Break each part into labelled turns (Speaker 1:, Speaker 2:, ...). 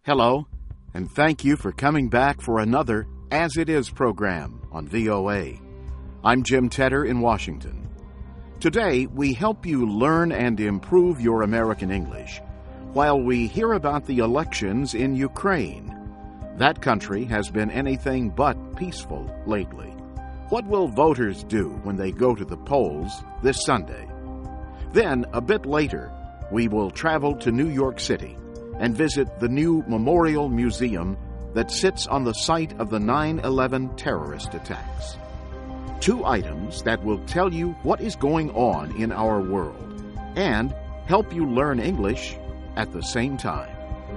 Speaker 1: Hello, and thank you for coming back for another As It Is program on VOA. I'm Jim Tedder in Washington. Today, we help you learn and improve your American English while we hear about the elections in Ukraine. That country has been anything but peaceful lately. What will voters do when they go to the polls this Sunday? Then, a bit later, we will travel to New York City and visit the new Memorial Museum that sits on the site of the 9/11 terrorist attacks. Two items that will tell you what is going on in our world and help you learn English at the same time.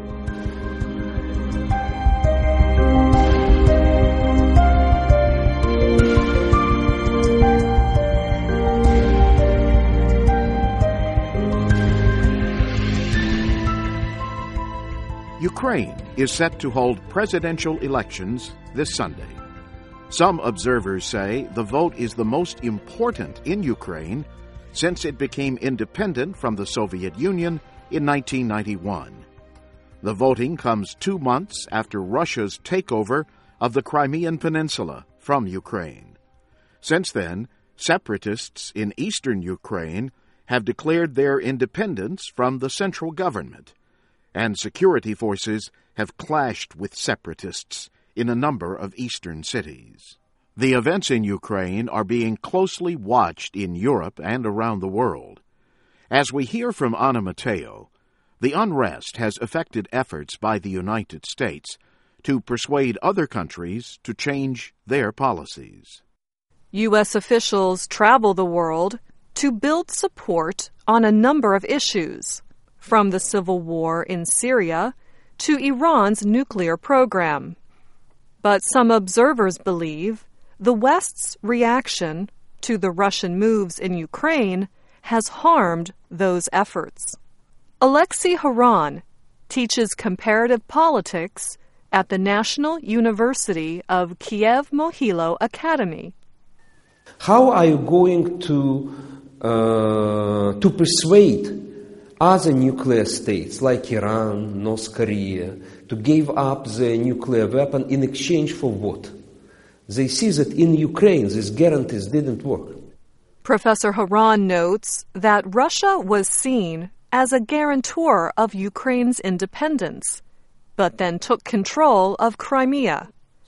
Speaker 1: Ukraine is set to hold presidential elections this Sunday. Some observers say the vote is the most important in Ukraine since it became independent from the Soviet Union in 1991. The voting comes 2 months after Russia's takeover of the Crimean Peninsula from Ukraine. Since then, separatists in eastern Ukraine have declared their independence from the central government, and security forces have clashed with separatists in a number of eastern cities. The events in Ukraine are being closely watched in Europe and around the world. As we hear from Anna Matteo, the unrest has affected efforts by the United States to persuade other countries to change their policies.
Speaker 2: U.S. officials travel the world to build support on a number of issues, from the civil war in Syria to Iran's nuclear program. But some observers believe the West's reaction to the Russian moves in Ukraine has harmed those efforts. Alexei Haran teaches comparative politics at the National University of Kiev-Mohylo Academy.
Speaker 3: How are you going to persuade other nuclear states like Iran, North Korea, to give up the nuclear weapon in exchange for what? They see that in Ukraine these guarantees didn't work.
Speaker 2: Professor Haran notes that Russia was seen as a guarantor of Ukraine's independence, but then took control of Crimea.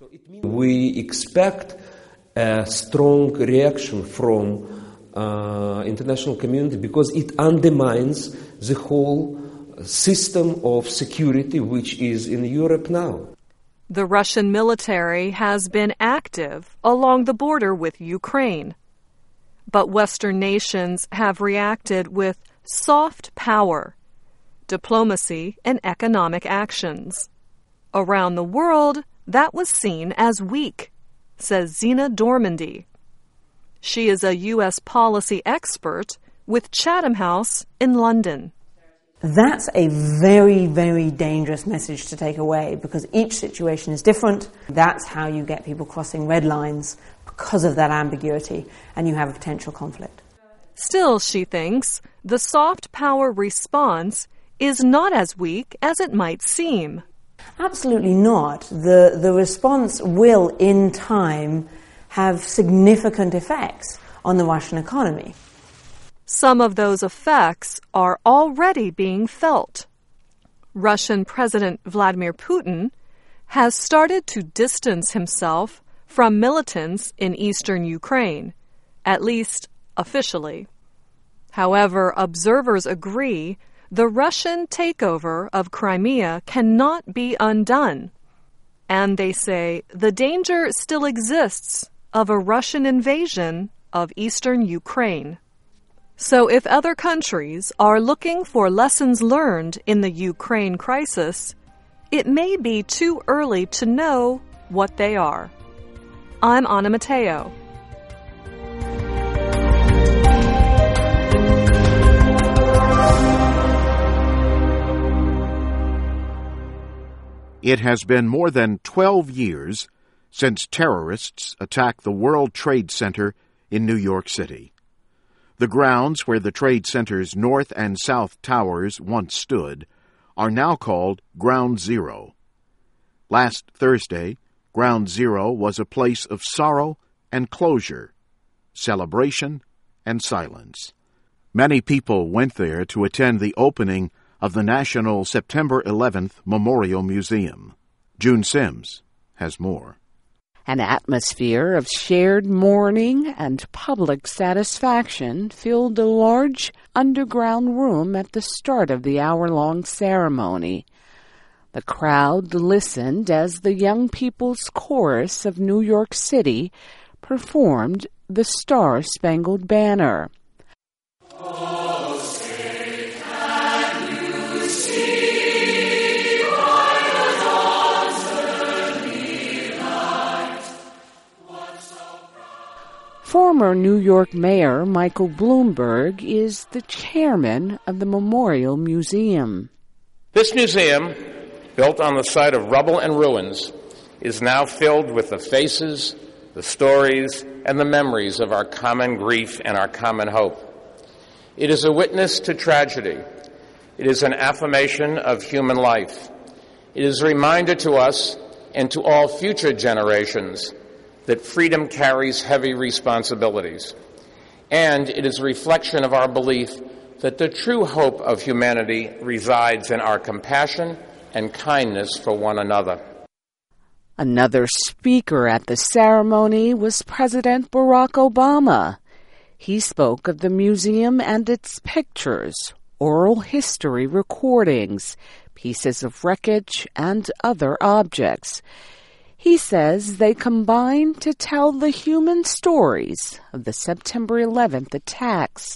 Speaker 3: We expect a strong reaction from international community because it undermines the whole system of security which is in Europe now.
Speaker 2: The Russian military has been active along the border with Ukraine, but Western nations have reacted with soft power, diplomacy, and economic actions. Around the world, that was seen as weak, says Zina Dormandy. She is a U.S. policy expert with Chatham House in London.
Speaker 4: That's a very, very dangerous message to take away because each situation is different. That's how you get people crossing red lines because of that ambiguity, and you have a potential conflict.
Speaker 2: Still, she thinks, the soft power response is not as weak as it might seem.
Speaker 4: Absolutely not. The response will, in time, have significant effects on the Russian economy.
Speaker 2: Some of those effects are already being felt. Russian President Vladimir Putin has started to distance himself from militants in eastern Ukraine, at least officially. However, observers agree the Russian takeover of Crimea cannot be undone, and they say the danger still exists of a Russian invasion of eastern Ukraine. So if other countries are looking for lessons learned in the Ukraine crisis, it may be too early to know what they are. I'm Anna Matteo.
Speaker 1: It has been more than 12 years since terrorists attacked the World Trade Center in New York City. The grounds where the Trade Center's north and south towers once stood are now called Ground Zero. Last Thursday, Ground Zero was a place of sorrow and closure, celebration and silence. Many people went there to attend the opening of the National September 11th Memorial Museum. June Sims has more.
Speaker 5: An atmosphere of shared mourning and public satisfaction filled a large underground room at the start of the hour-long ceremony. The crowd listened as the Young People's Chorus of New York City performed the Star-Spangled Banner. Former New York Mayor Michael Bloomberg is the chairman of the Memorial Museum.
Speaker 6: This museum, built on the site of rubble and ruins, is now filled with the faces, the stories, and the memories of our common grief and our common hope. It is a witness to tragedy. It is an affirmation of human life. It is a reminder to us and to all future generations that freedom carries heavy responsibilities. And it is a reflection of our belief that the true hope of humanity resides in our compassion and kindness for one another.
Speaker 5: Another speaker at the ceremony was President Barack Obama. He spoke of the museum and its pictures, oral history recordings, pieces of wreckage, and other objects. He says they combine to tell the human stories of the September 11th attacks.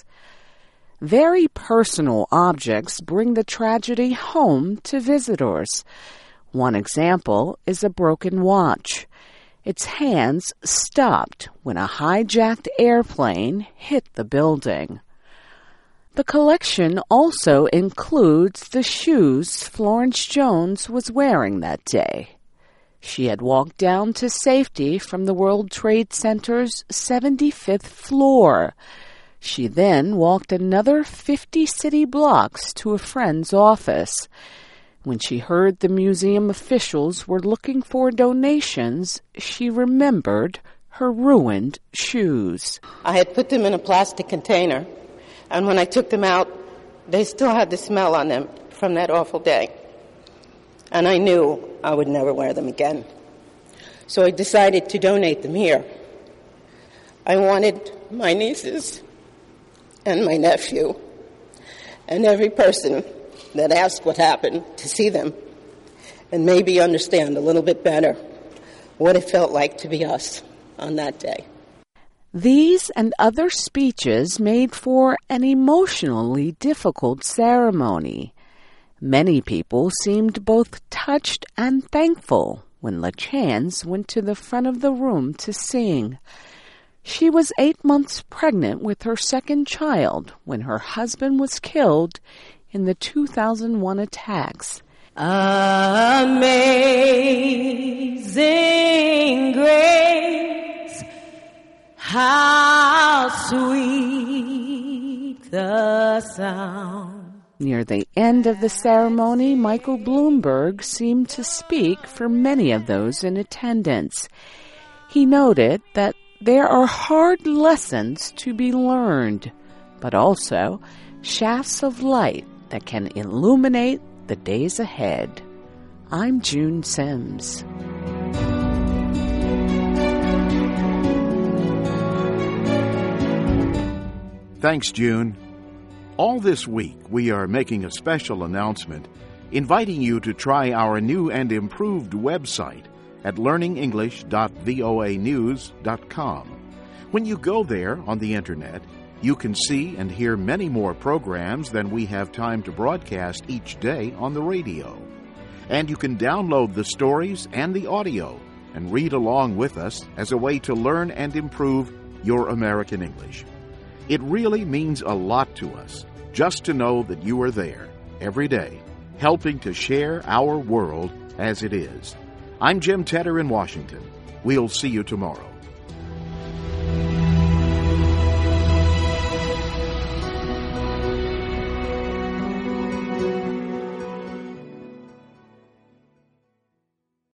Speaker 5: Very personal objects bring the tragedy home to visitors. One example is a broken watch. Its hands stopped when a hijacked airplane hit the building. The collection also includes the shoes Florence Jones was wearing that day. She had walked down to safety from the World Trade Center's 75th floor. She then walked another 50 city blocks to a friend's office. When she heard the museum officials were looking for donations, she remembered her ruined shoes.
Speaker 7: I had put them in a plastic container, and when I took them out, they still had the smell on them from that awful day. And I knew I would never wear them again. So I decided to donate them here. I wanted my nieces and my nephew and every person that asked what happened to see them and maybe understand a little bit better what it felt like to be us on that day.
Speaker 5: These and other speeches made for an emotionally difficult ceremony. Many people seemed both touched and thankful when LaChance went to the front of the room to sing. She was 8 months pregnant with her second child when her husband was killed in the 2001 attacks.
Speaker 8: Amazing grace, how sweet the sound.
Speaker 5: Near the end of the ceremony, Michael Bloomberg seemed to speak for many of those in attendance. He noted that there are hard lessons to be learned, but also shafts of light that can illuminate the days ahead. I'm June Sims.
Speaker 1: Thanks, June. All this week, we are making a special announcement inviting you to try our new and improved website at learningenglish.voanews.com. When you go there on the Internet, you can see and hear many more programs than we have time to broadcast each day on the radio. And you can download the stories and the audio and read along with us as a way to learn and improve your American English. It really means a lot to us just to know that you are there every day, helping to share our world as it is. I'm Jim Tedder in Washington. We'll see you tomorrow.